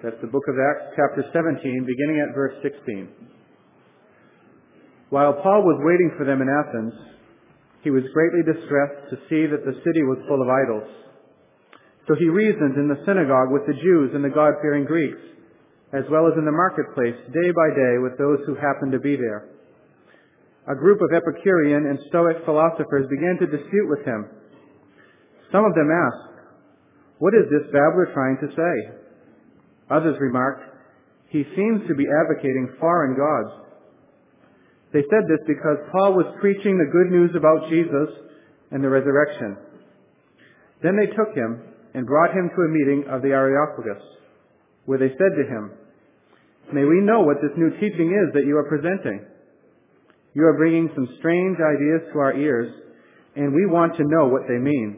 That's the book of Acts, chapter 17, beginning at verse 16. While Paul was waiting for them in Athens, he was greatly distressed to see that the city was full of idols. So he reasoned in the synagogue with the Jews and the God-fearing Greeks, as well as in the marketplace, day by day with those who happened to be there. A group of Epicurean and Stoic philosophers began to dispute with him. Some of them asked, "What is this babbler trying to say?" Others remarked, "He seems to be advocating foreign gods." They said this because Paul was preaching the good news about Jesus and the resurrection. Then they took him and brought him to a meeting of the Areopagus, where they said to him, "May we know what this new teaching is that you are presenting? You are bringing some strange ideas to our ears, and we want to know what they mean."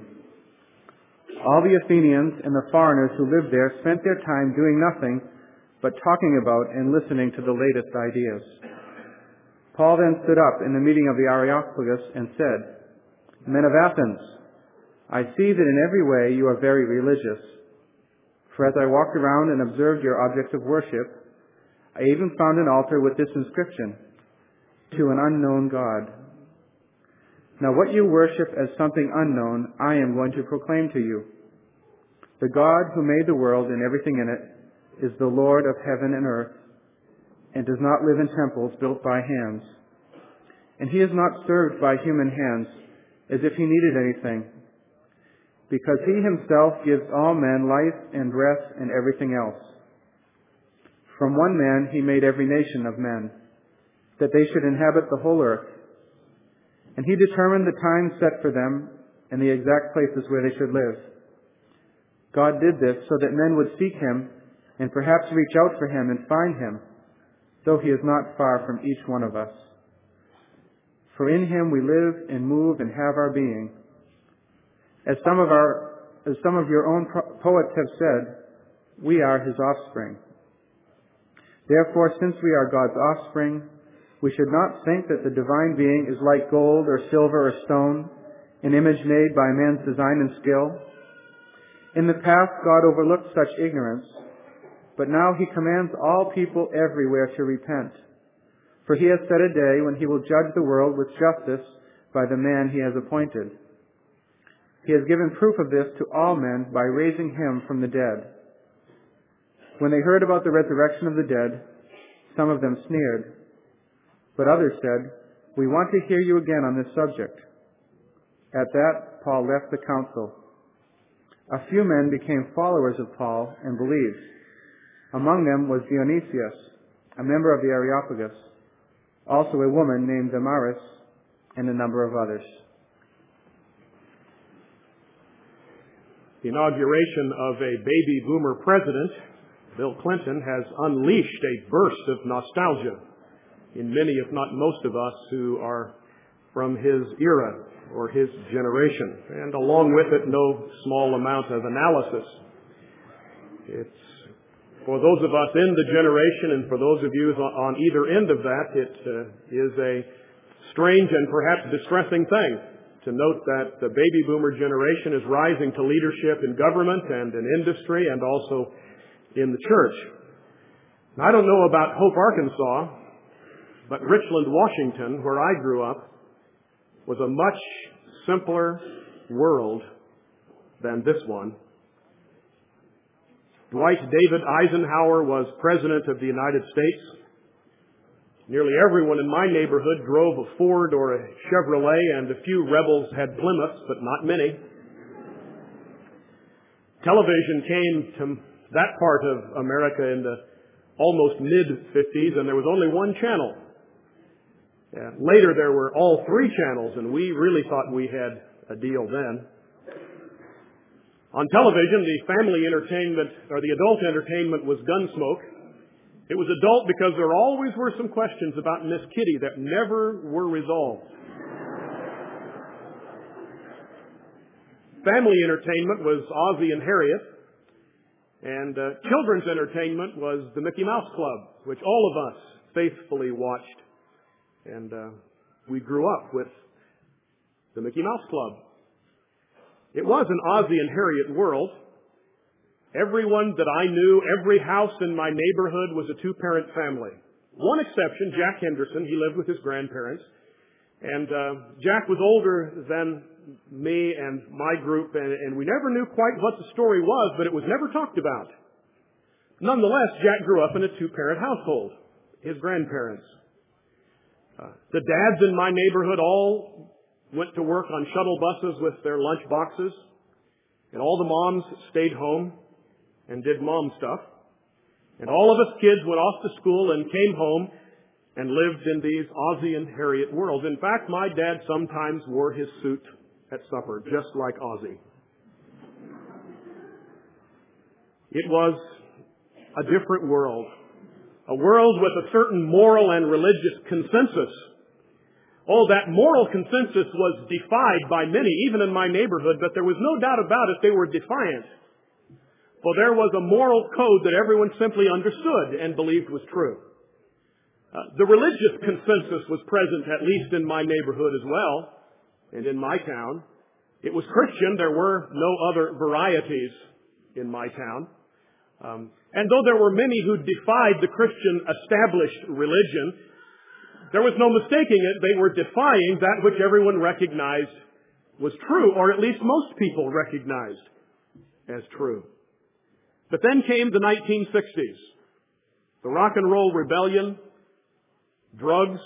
All the Athenians and the foreigners who lived there spent their time doing nothing but talking about and listening to the latest ideas. Paul then stood up in the meeting of the Areopagus and said, "Men of Athens, I see that in every way you are very religious. For as I walked around and observed your objects of worship, I even found an altar with this inscription, 'To an unknown God.' Now what you worship as something unknown, I am going to proclaim to you. The God who made the world and everything in it is the Lord of heaven and earth, and does not live in temples built by hands. And he is not served by human hands as if he needed anything, because he himself gives all men life and breath and everything else. From one man he made every nation of men, that they should inhabit the whole earth. And he determined the time set for them and the exact places where they should live. God did this so that men would seek him and perhaps reach out for him and find him, though he is not far from each one of us. For in him we live and move and have our being. As some of your own poets have said, we are his offspring. Therefore, since we are God's offspring, we should not think that the divine being is like gold or silver or stone, an image made by man's design and skill. In the past, God overlooked such ignorance, but now he commands all people everywhere to repent. For he has set a day when he will judge the world with justice by the man he has appointed. He has given proof of this to all men by raising him from the dead." When they heard about the resurrection of the dead, some of them sneered. But others said, "We want to hear you again on this subject." At that, Paul left the council. A few men became followers of Paul and believed. Among them was Dionysius, a member of the Areopagus, also a woman named Damaris, and a number of others. The inauguration of a baby boomer president, Bill Clinton, has unleashed a burst of nostalgia in many, if not most of us, who are from his era or his generation, and along with it, no small amount of analysis. It's for those of us in the generation, and for those of you on either end of that, it is a strange and perhaps distressing thing to note that the baby boomer generation is rising to leadership in government and in industry and also in the church. Now, I don't know about Hope, Arkansas, but Richland, Washington, where I grew up, was a much simpler world than this one. Dwight David Eisenhower was President of the United States. Nearly everyone in my neighborhood drove a Ford or a Chevrolet, and a few rebels had Plymouths, but not many. Television came to that part of America in the almost mid-50s, and there was only one channel. Later there were all three channels, and we really thought we had a deal then. On television, the family entertainment, or the adult entertainment, was Gunsmoke. It was adult because there always were some questions about Miss Kitty that never were resolved. Family entertainment was Ozzie and Harriet. And children's entertainment was the Mickey Mouse Club, which all of us faithfully watched. And we grew up with the Mickey Mouse Club. It was an Ozzie and Harriet world. Everyone that I knew, every house in my neighborhood was a two-parent family. One exception, Jack Henderson. He lived with his grandparents. And Jack was older than me and my group, and we never knew quite what the story was, but it was never talked about. Nonetheless, Jack grew up in a two-parent household, his grandparents. The dads in my neighborhood all went to work on shuttle buses with their lunch boxes, and all the moms stayed home and did mom stuff. And all of us kids went off to school and came home and lived in these Ozzie and Harriet worlds. In fact, my dad sometimes wore his suit at supper, just like Ozzie. It was a different world, a world with a certain moral and religious consensus. Oh, that moral consensus was defied by many, even in my neighborhood, but there was no doubt about it, they were defiant. For there was a moral code that everyone simply understood and believed was true. The religious consensus was present, at least in my neighborhood as well, and in my town. It was Christian. There were no other varieties in my town. And though there were many who defied the Christian established religion, there was no mistaking it. They were defying that which everyone recognized was true, or at least most people recognized as true. But then came the 1960s. The rock and roll rebellion, drugs,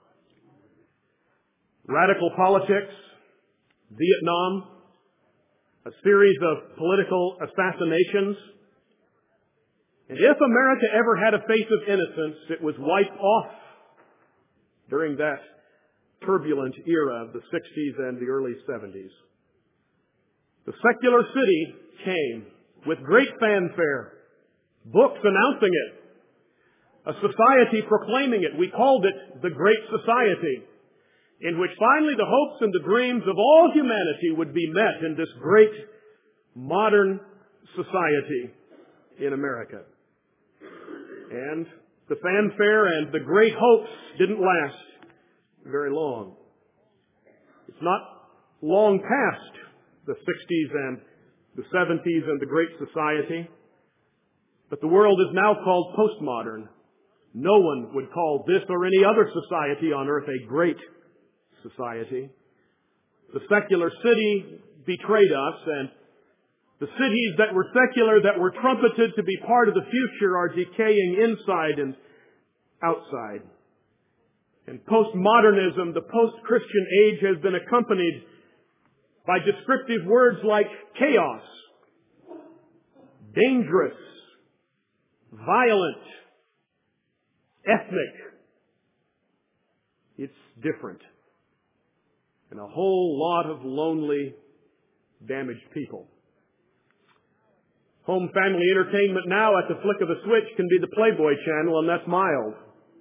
radical politics, Vietnam, a series of political assassinations. And if America ever had a face of innocence, it was wiped off during that turbulent era of the 60s and the early 70s. The secular city came with great fanfare, books announcing it, a society proclaiming it. We called it the Great Society, in which finally the hopes and the dreams of all humanity would be met in this great modern society in America. And the fanfare and the great hopes didn't last very long. It's not long past the 60s and the 70s and the Great Society, but the world is now called postmodern. No one would call this or any other society on earth a great society. The secular city betrayed us, and the cities that were secular, that were trumpeted to be part of the future, are decaying inside and outside. And postmodernism, the post-Christian age, has been accompanied by descriptive words like chaos, dangerous, violent, ethnic. It's different. And a whole lot of lonely, damaged people. Home family entertainment now at the flick of a switch can be the Playboy Channel, and that's mild.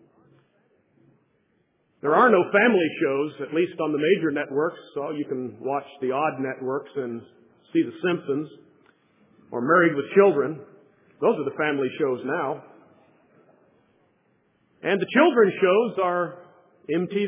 There are no family shows, at least on the major networks, so you can watch the odd networks and see The Simpsons or Married with Children. Those are the family shows now. And the children's shows are MTV.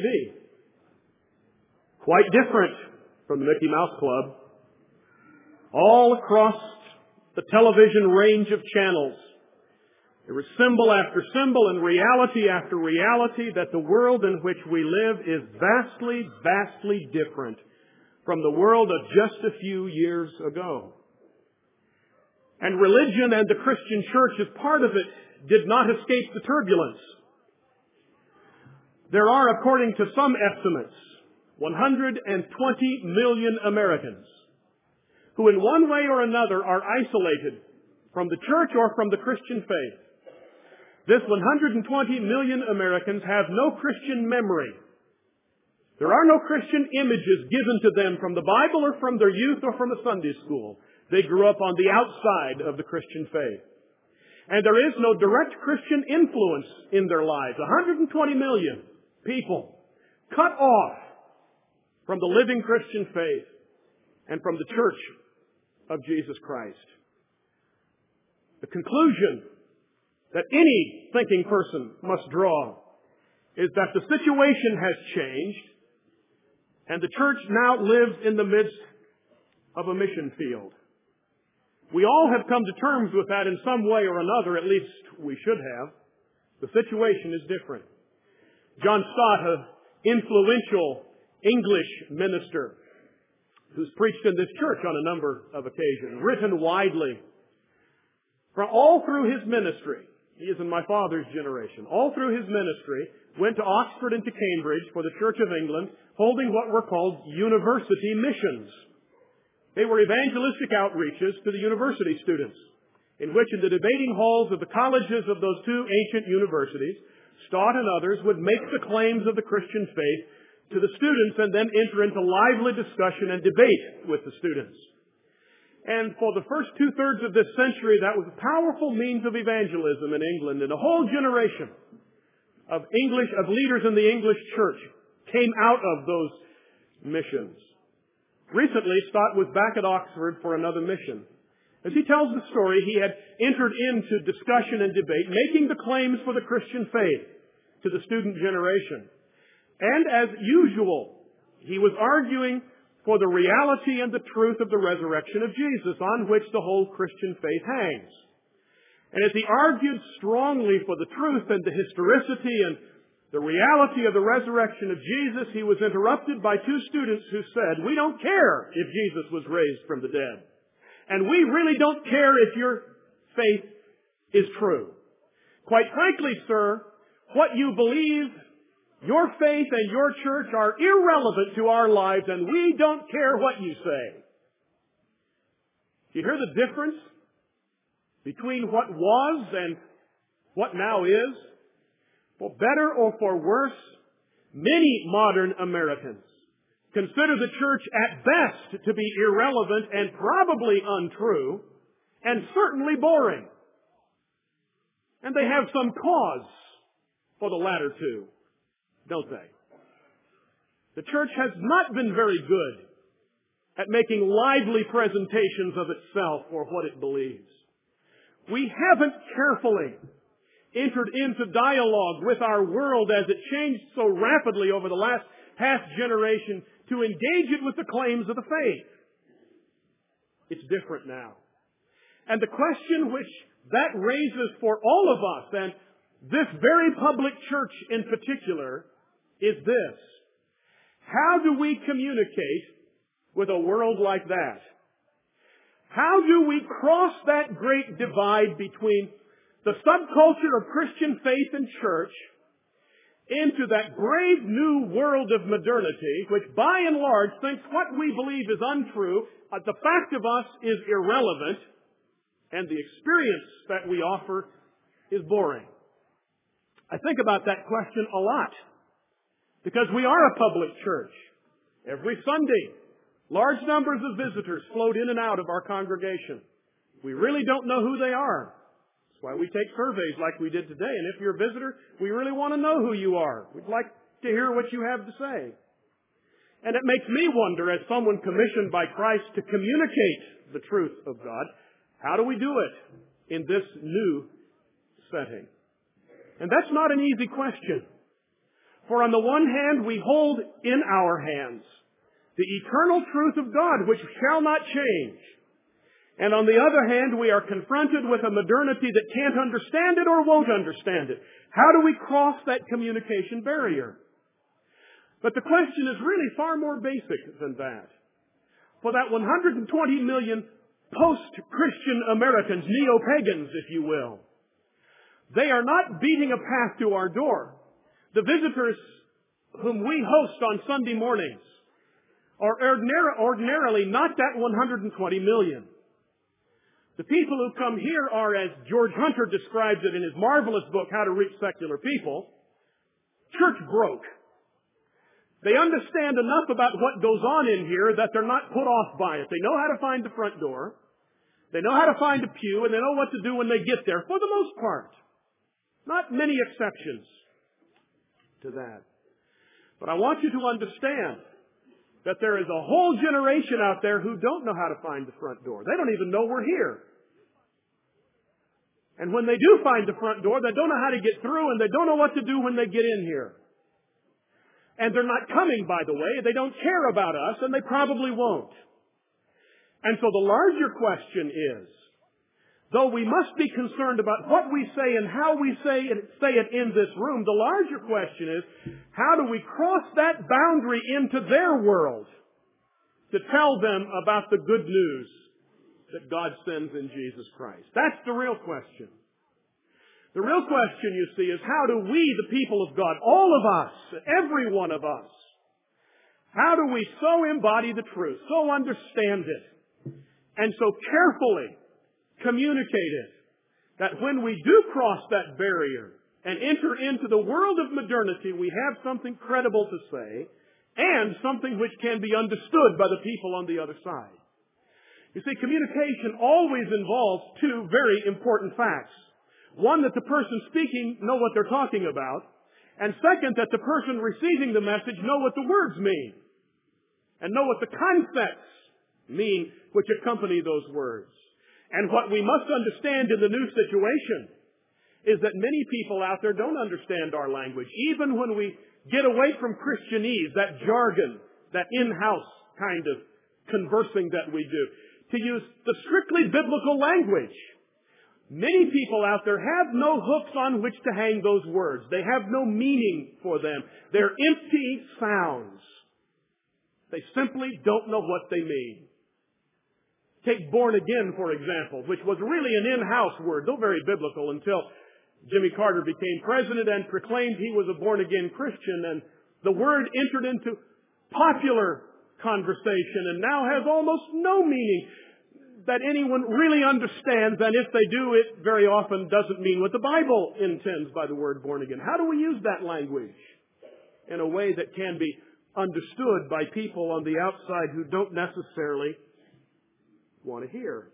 Quite different from the Mickey Mouse Club. All across the television range of channels, there is symbol after symbol and reality after reality that the world in which we live is vastly, vastly different from the world of just a few years ago. And religion and the Christian church, as part of it, did not escape the turbulence. There are, according to some estimates, 120 million Americans who in one way or another are isolated from the church or from the Christian faith. This 120 million Americans have no Christian memory. There are no Christian images given to them from the Bible or from their youth or from a Sunday school. They grew up on the outside of the Christian faith. And there is no direct Christian influence in their lives. 120 million people cut off from the living Christian faith and from the church of Jesus Christ. The conclusion that any thinking person must draw is that the situation has changed and the church now lives in the midst of a mission field. We all have come to terms with that in some way or another, at least we should have. The situation is different. John Stott, an influential English minister who's preached in this church on a number of occasions, written widely, all through his ministry, he is in my father's generation, all through his ministry, went to Oxford and to Cambridge for the Church of England, holding what were called university missions. They were evangelistic outreaches to the university students, in which in the debating halls of the colleges of those two ancient universities, Stott and others would make the claims of the Christian faith to the students and then enter into lively discussion and debate with the students. And for the first two-thirds of this century, that was a powerful means of evangelism in England, and a whole generation of leaders in the English church came out of those missions. Recently, Stott was back at Oxford for another mission. As he tells the story, he had entered into discussion and debate, making the claims for the Christian faith to the student generation. And as usual, he was arguing for the reality and the truth of the resurrection of Jesus, on which the whole Christian faith hangs. And as he argued strongly for the truth and the historicity and the reality of the resurrection of Jesus, he was interrupted by two students who said, "We don't care if Jesus was raised from the dead. And we really don't care if your faith is true. Quite frankly, sir, what you believe, your faith and your church are irrelevant to our lives, and we don't care what you say." Do you hear the difference between what was and what now is? For better or for worse, many modern Americans consider the church at best to be irrelevant and probably untrue and certainly boring. And they have some cause for the latter two, don't they? The church has not been very good at making lively presentations of itself or what it believes. We haven't carefully entered into dialogue with our world as it changed so rapidly over the last half generation to engage it with the claims of the faith. It's different now. And the question which that raises for all of us, and this very public church in particular, is this: how do we communicate with a world like that? How do we cross that great divide between the subculture of Christian faith and church into that brave new world of modernity, which by and large thinks what we believe is untrue, the fact of us is irrelevant, and the experience that we offer is boring? I think about that question a lot, because we are a public church. Every Sunday, large numbers of visitors float in and out of our congregation. We really don't know who they are. That's why we take surveys like we did today. And if you're a visitor, we really want to know who you are. We'd like to hear what you have to say. And it makes me wonder, as someone commissioned by Christ to communicate the truth of God, how do we do it in this new setting? And that's not an easy question. For on the one hand, we hold in our hands the eternal truth of God, which shall not change. And on the other hand, we are confronted with a modernity that can't understand it or won't understand it. How do we cross that communication barrier? But the question is really far more basic than that. For that 120 million post-Christian Americans, neo-pagans, if you will, they are not beating a path to our door. The visitors whom we host on Sunday mornings are ordinarily not that 120 million. The people who come here are, as George Hunter describes it in his marvelous book, How to Reach Secular People, church broke. They understand enough about what goes on in here that they're not put off by it. They know how to find the front door. They know how to find a pew, and they know what to do when they get there, for the most part. Not many exceptions to that. But I want you to understand that there is a whole generation out there who don't know how to find the front door. They don't even know we're here. And when they do find the front door, they don't know how to get through, and they don't know what to do when they get in here. And they're not coming, by the way. They don't care about us, and they probably won't. And so the larger question is, though we must be concerned about what we say and how we say it in this room, the larger question is, how do we cross that boundary into their world to tell them about the good news that God sends in Jesus Christ? That's the real question. The real question, you see, is how do we, the people of God, all of us, every one of us, how do we so embody the truth, so understand it, and so carefully communicate it, that when we do cross that barrier and enter into the world of modernity, we have something credible to say and something which can be understood by the people on the other side. You see, communication always involves two very important facts. One, that the person speaking know what they're talking about, and second, that the person receiving the message know what the words mean and know what the concepts mean which accompany those words. And what we must understand in the new situation is that many people out there don't understand our language. Even when we get away from Christianese, that jargon, that in-house kind of conversing that we do, to use the strictly biblical language, many people out there have no hooks on which to hang those words. They have no meaning for them. They're empty sounds. They simply don't know what they mean. Take born again, for example, which was really an in-house word, though very biblical, until Jimmy Carter became president and proclaimed he was a born-again Christian, and the word entered into popular conversation and now has almost no meaning that anyone really understands, and if they do, it very often doesn't mean what the Bible intends by the word born again. How do we use that language in a way that can be understood by people on the outside who don't necessarily want to hear?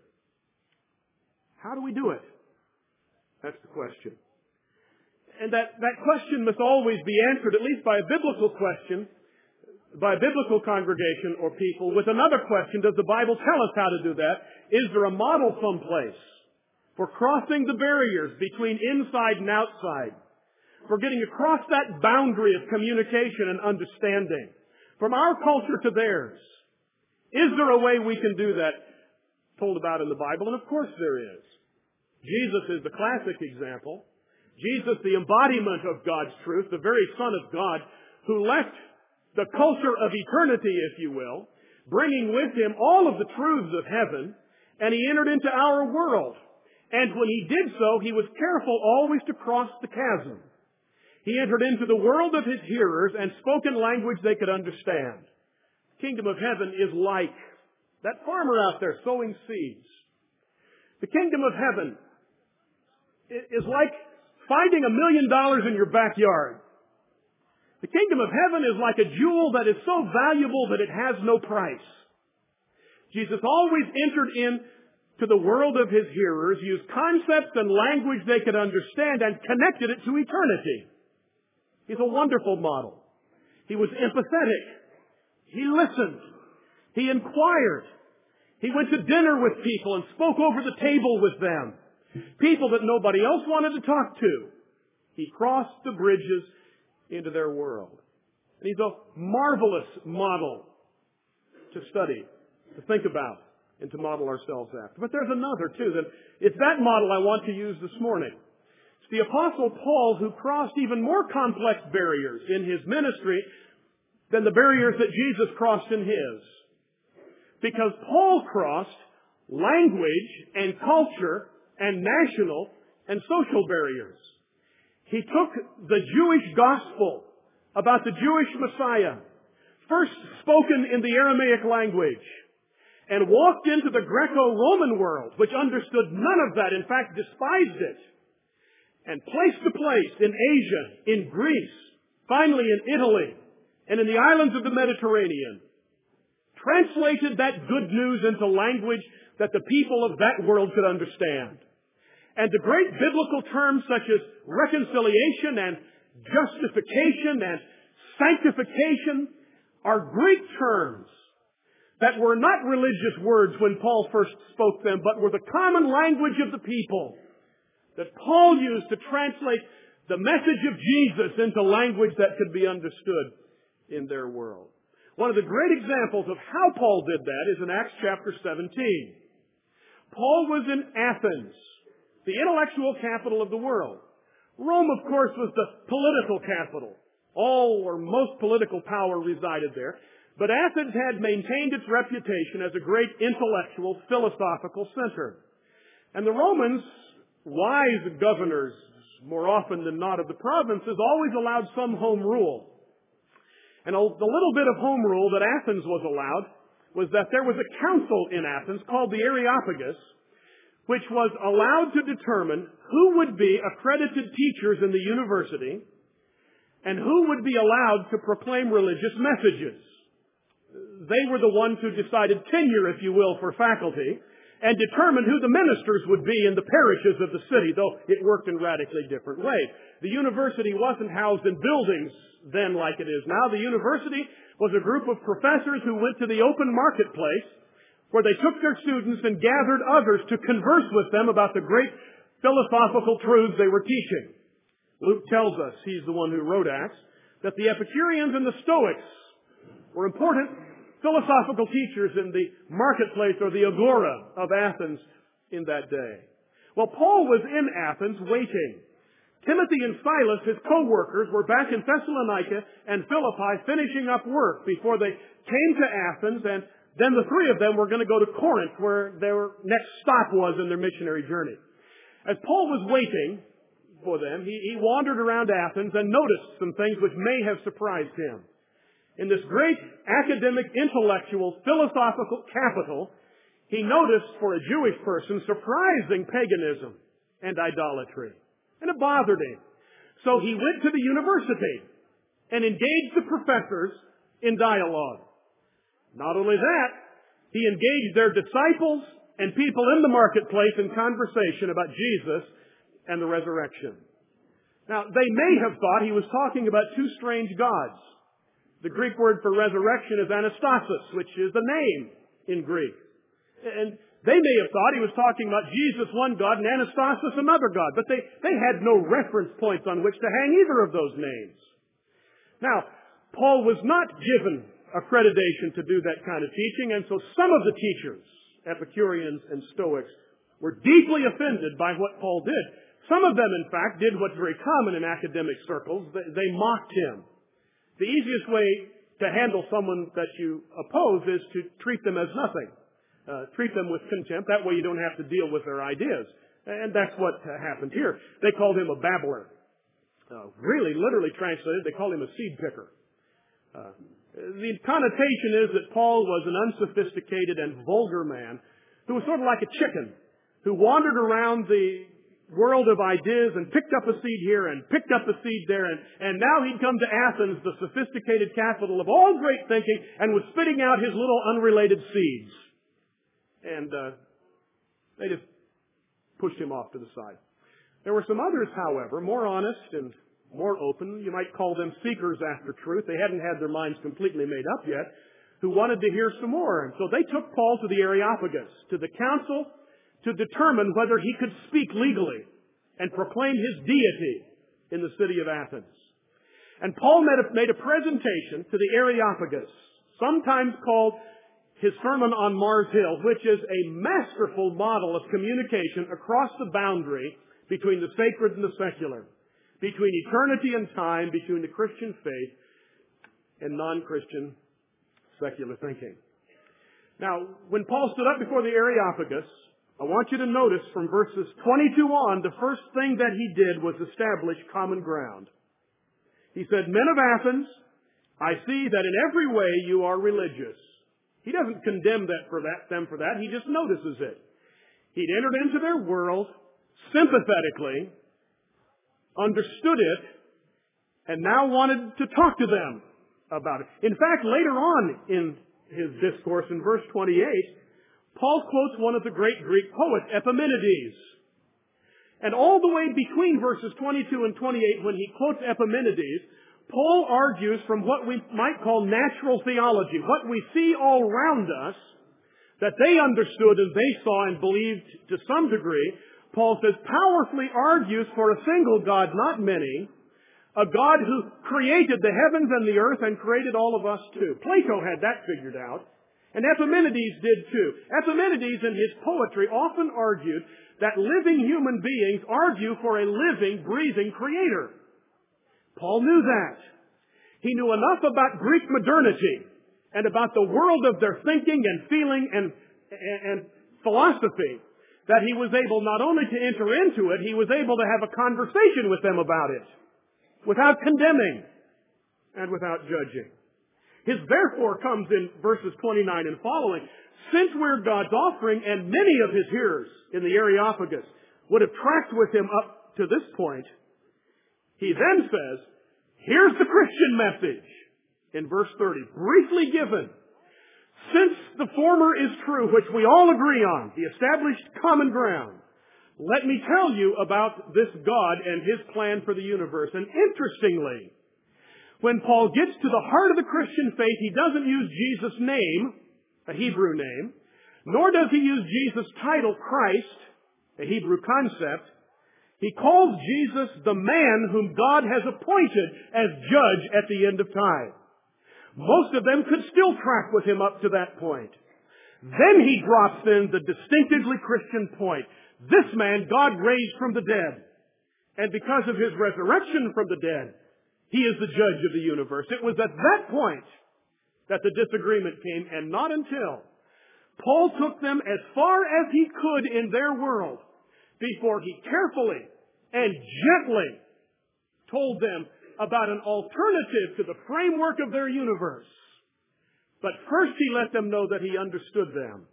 How do we do it? That's the question. And that question must always be answered, at least by a biblical question, by a biblical congregation or people, with another question: does the Bible tell us how to do that? Is there a model someplace for crossing the barriers between inside and outside, for getting across that boundary of communication and understanding from our culture to theirs? Is there a way we can do that told about in the Bible? And of course there is. Jesus is the classic example. Jesus, the embodiment of God's truth, the very Son of God, who left the culture of eternity, if you will, bringing with him all of the truths of heaven, and he entered into our world. And when he did so, he was careful always to cross the chasm. He entered into the world of his hearers and spoke in language they could understand. The kingdom of heaven is like that farmer out there sowing seeds. The kingdom of heaven is like finding $1 million in your backyard. The kingdom of heaven is like a jewel that is so valuable that it has no price. Jesus always entered into the world of his hearers, used concepts and language they could understand, and connected it to eternity. He's a wonderful model. He was empathetic. He listened. He inquired. He went to dinner with people and spoke over the table with them. People that nobody else wanted to talk to. He crossed the bridges into their world. And he's a marvelous model to study, to think about, and to model ourselves after. But there's another, too. It's that model I want to use this morning. It's the Apostle Paul who crossed even more complex barriers in his ministry than the barriers that Jesus crossed in his. Because Paul crossed language and culture and national and social barriers. He took the Jewish gospel about the Jewish Messiah, first spoken in the Aramaic language, and walked into the Greco-Roman world, which understood none of that, in fact despised it, and place to place in Asia, in Greece, finally in Italy, and in the islands of the Mediterranean, translated that good news into language that the people of that world could understand. And the great biblical terms such as reconciliation and justification and sanctification are Greek terms that were not religious words when Paul first spoke them, but were the common language of the people that Paul used to translate the message of Jesus into language that could be understood in their world. One of the great examples of how Paul did that is in Acts chapter 17. Paul was in Athens, the intellectual capital of the world. Rome, of course, was the political capital. All or most political power resided there. But Athens had maintained its reputation as a great intellectual, philosophical center. And the Romans, wise governors, more often than not of the provinces, always allowed some home rule. And the little bit of home rule that Athens was allowed was that there was a council in Athens called the Areopagus, which was allowed to determine who would be accredited teachers in the university and who would be allowed to proclaim religious messages. They were the ones who decided tenure, if you will, for faculty and determined who the ministers would be in the parishes of the city, though it worked in radically different ways. The university wasn't housed in buildings then like it is now. The university was a group of professors who went to the open marketplace where they took their students and gathered others to converse with them about the great philosophical truths they were teaching. Luke tells us, he's the one who wrote Acts, that the Epicureans and the Stoics were important philosophical teachers in the marketplace or the agora of Athens in that day. Well, Paul was in Athens waiting. Timothy and Silas, his co-workers, were back in Thessalonica and Philippi finishing up work before they came to Athens, and then the three of them were going to go to Corinth, where their next stop was in their missionary journey. As Paul was waiting for them, he wandered around Athens and noticed some things which may have surprised him. In this great academic, intellectual, philosophical capital, he noticed, for a Jewish person, surprising paganism and idolatry. And it bothered him. So he went to the university and engaged the professors in dialogue. Not only that, he engaged their disciples and people in the marketplace in conversation about Jesus and the resurrection. Now, they may have thought he was talking about two strange gods. The Greek word for resurrection is anastasis, which is the name in Greek. And they may have thought he was talking about Jesus, one God, and Anastasis, another God. But they had no reference points on which to hang either of those names. Now, Paul was not given accreditation to do that kind of teaching, and so some of the teachers, Epicureans and Stoics, were deeply offended by what Paul did. Some of them, in fact, did what's very common in academic circles. They mocked him. The easiest way to handle someone that you oppose is to treat them as nothing. Treat them with contempt. That way you don't have to deal with their ideas. And that's what happened here. They called him a babbler. Really, literally translated, they called him a seed picker. The connotation is that Paul was an unsophisticated and vulgar man who was sort of like a chicken, who wandered around the world of ideas and picked up a seed here and picked up a seed there, and now he'd come to Athens, the sophisticated capital of all great thinking, and was spitting out his little unrelated seeds. And they just pushed him off to the side. There were some others, however, more honest and more open. You might call them seekers after truth. They hadn't had their minds completely made up yet, who wanted to hear some more. And so they took Paul to the Areopagus, to the council, to determine whether he could speak legally and proclaim his deity in the city of Athens. And Paul made a presentation to the Areopagus, sometimes called his Sermon on Mars Hill, which is a masterful model of communication across the boundary between the sacred and the secular, between eternity and time, between the Christian faith and non-Christian secular thinking. Now, when Paul stood up before the Areopagus, I want you to notice from verses 22 on, the first thing that he did was establish common ground. He said, "Men of Athens, I see that in every way you are religious." He doesn't condemn them for that. He just notices it. He'd entered into their world sympathetically, understood it, and now wanted to talk to them about it. In fact, later on in his discourse in verse 28, Paul quotes one of the great Greek poets, Epimenides. And all the way between verses 22 and 28, when he quotes Epimenides, Paul argues from what we might call natural theology, what we see all around us, that they understood and they saw and believed to some degree. Paul says, powerfully argues for a single God, not many, A God who created the heavens and the earth and created all of us too. Plato had that figured out. And Epimenides did too. Epimenides in his poetry often argued that living human beings argue for a living, breathing creator. Paul knew that. He knew enough about Greek modernity and about the world of their thinking and feeling and philosophy that he was able not only to enter into it, he was able to have a conversation with them about it without condemning and without judging. His therefore comes in verses 29 and following. Since we're God's offering, and many of his hearers in the Areopagus would have tracked with him up to this point, he then says, here's the Christian message in verse 30, briefly given. Since the former is true, which we all agree on, the established common ground, let me tell you about this God and his plan for the universe. And interestingly, when Paul gets to the heart of the Christian faith, he doesn't use Jesus' name, a Hebrew name, nor does he use Jesus' title, Christ, a Hebrew concept. He calls Jesus the man whom God has appointed as judge at the end of time. Most of them could still track with him up to that point. Then he drops in the distinctively Christian point. This man God raised from the dead. And because of his resurrection from the dead, he is the judge of the universe. It was at that point that the disagreement came, and not until Paul took them as far as he could in their world before he carefully and gently told them about an alternative to the framework of their universe. But first he let them know that he understood them.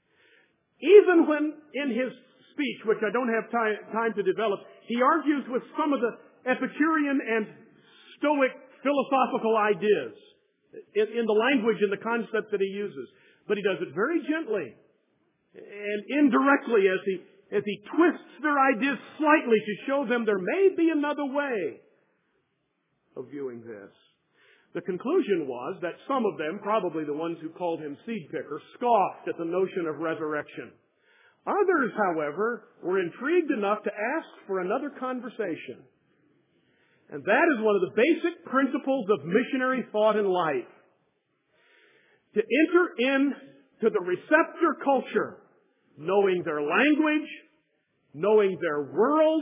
Even when in his speech, which I don't have time to develop, he argues with some of the Epicurean and Stoic philosophical ideas in the language and the concept that he uses. But he does it very gently and indirectly as he twists their ideas slightly to show them there may be another way of viewing this. The conclusion was that some of them, probably the ones who called him seed picker, scoffed at the notion of resurrection. Others, however, were intrigued enough to ask for another conversation. And that is one of the basic principles of missionary thought in life. To enter into the receptor culture, knowing their language, knowing their world,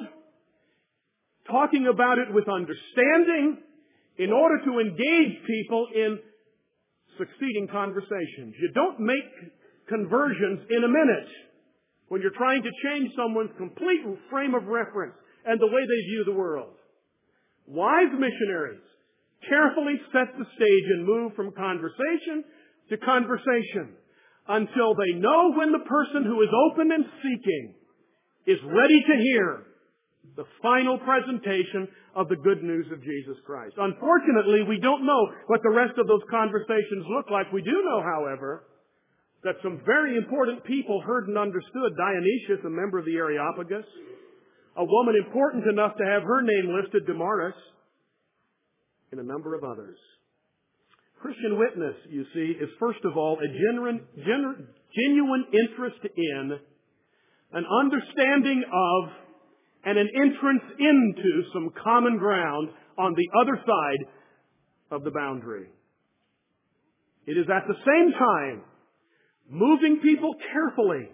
talking about it with understanding, in order to engage people in succeeding conversations. You don't make conversions in a minute when you're trying to change someone's complete frame of reference and the way they view the world. Wise missionaries carefully set the stage and move from conversation to conversation until they know when the person who is open and seeking is ready to hear the final presentation of the good news of Jesus Christ. Unfortunately, we don't know what the rest of those conversations look like. We do know, however, that some very important people heard and understood. Dionysius, a member of the Areopagus, a woman important enough to have her name listed, Damaris, and a number of others. Christian witness, you see, is first of all a genuine interest in, an understanding of, and an entrance into some common ground on the other side of the boundary. It is at the same time moving people carefully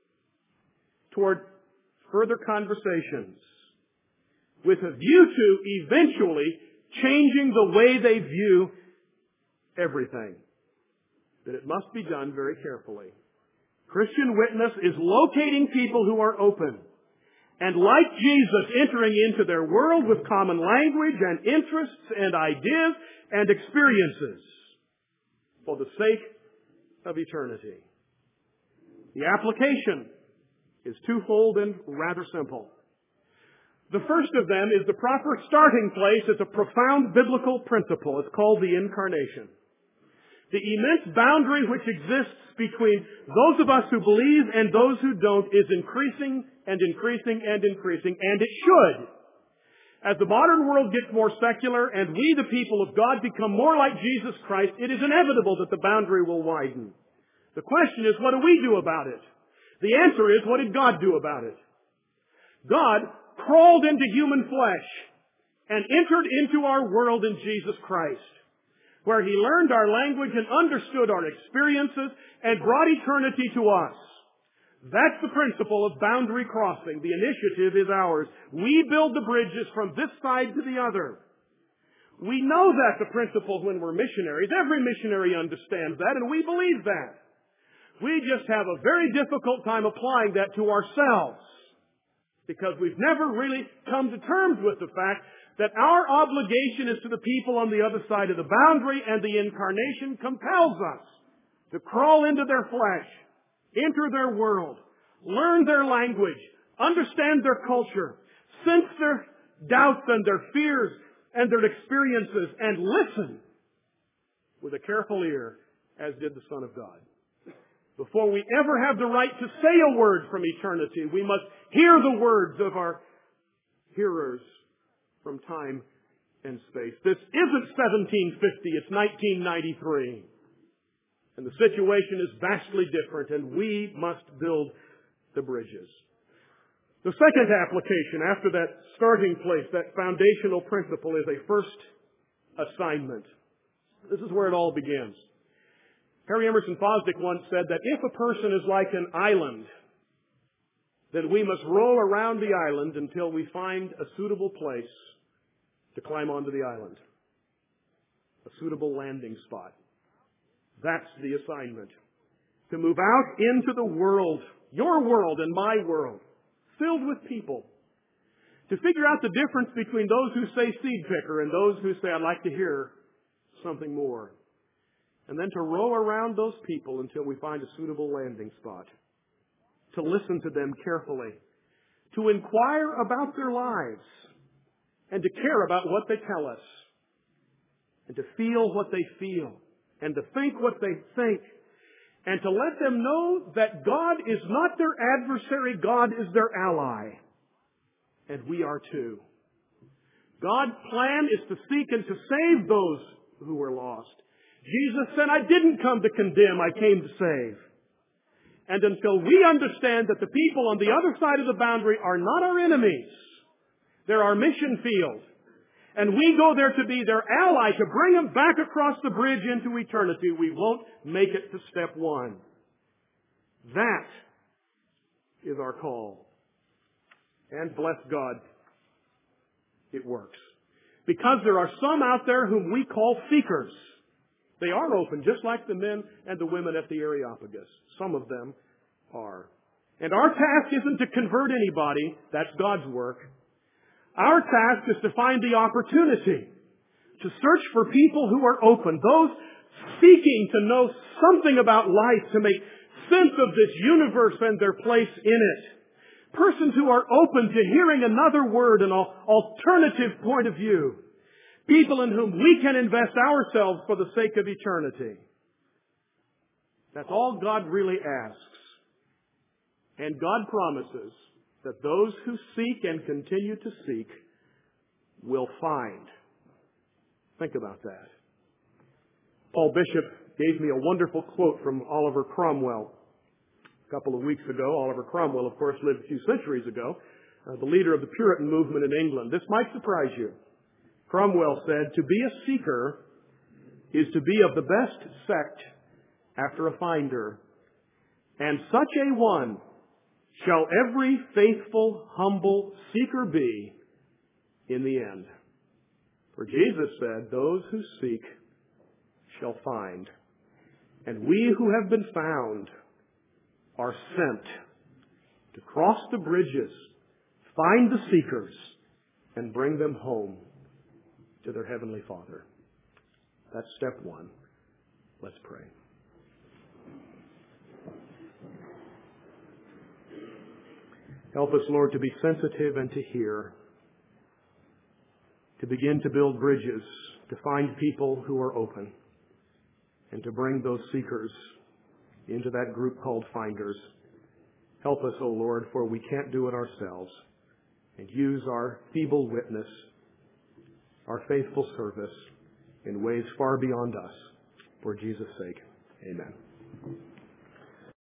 toward further conversations with a view to eventually changing the way they view everything. That it must be done very carefully. Christian witness is locating people who are open and, like Jesus, entering into their world with common language and interests and ideas and experiences for the sake of eternity. The application is twofold and rather simple. The first of them is the proper starting place at a profound biblical principle. It's called the incarnation. The immense boundary which exists between those of us who believe and those who don't is increasing and increasing and increasing, and it should. As the modern world gets more secular and we, the people of God, become more like Jesus Christ, it is inevitable that the boundary will widen. The question is, what do we do about it? The answer is, what did God do about it? God crawled into human flesh and entered into our world in Jesus Christ, where He learned our language and understood our experiences and brought eternity to us. That's the principle of boundary crossing. The initiative is ours. We build the bridges from this side to the other. We know that's the principle when we're missionaries. Every missionary understands that, and we believe that. We just have a very difficult time applying that to ourselves, because we've never really come to terms with the fact that our obligation is to the people on the other side of the boundary, and the incarnation compels us to crawl into their flesh, enter their world, learn their language, understand their culture, sense their doubts and their fears and their experiences, and listen with a careful ear, as did the Son of God. Before we ever have the right to say a word from eternity, we must hear the words of our hearers from time and space. This isn't 1750, it's 1993. And the situation is vastly different, and we must build the bridges. The second application, after that starting place, that foundational principle, is a first assignment. This is where it all begins. Harry Emerson Fosdick once said that if a person is like an island, then we must roll around the island until we find a suitable place to climb onto the island. A suitable landing spot. That's the assignment. To move out into the world, your world and my world, filled with people. To figure out the difference between those who say seed picker and those who say, I'd like to hear something more. And then to row around those people until we find a suitable landing spot. To listen to them carefully. To inquire about their lives. And to care about what they tell us. And to feel what they feel. And to think what they think. And to let them know that God is not their adversary, God is their ally. And we are too. God's plan is to seek and to save those who are lost. Jesus said, I didn't come to condemn, I came to save. And until we understand that the people on the other side of the boundary are not our enemies, they're our mission field, and we go there to be their ally, to bring them back across the bridge into eternity, we won't make it to step one. That is our call. And bless God, it works. Because there are some out there whom we call seekers. They are open, just like the men and the women at the Areopagus. Some of them are. And our task isn't to convert anybody. That's God's work. Our task is to find the opportunity to search for people who are open, those seeking to know something about life, to make sense of this universe and their place in it. Persons who are open to hearing another word, an alternative point of view. People in whom we can invest ourselves for the sake of eternity. That's all God really asks. And God promises that those who seek and continue to seek will find. Think about that. Paul Bishop gave me a wonderful quote from Oliver Cromwell. A couple of weeks ago, Oliver Cromwell, of course, lived a few centuries ago, the leader of the Puritan movement in England. This might surprise you. Cromwell said, to be a seeker is to be of the best sect after a finder, and such a one shall every faithful, humble seeker be in the end. For Jesus said, those who seek shall find. And we who have been found are sent to cross the bridges, find the seekers, and bring them home to their Heavenly Father. That's step one. Let's pray. Help us, Lord, to be sensitive and to hear, to begin to build bridges, to find people who are open, and to bring those seekers into that group called finders. Help us, O Lord, for we can't do it ourselves, and use our feeble witness, our faithful service in ways far beyond us. For Jesus' sake, amen.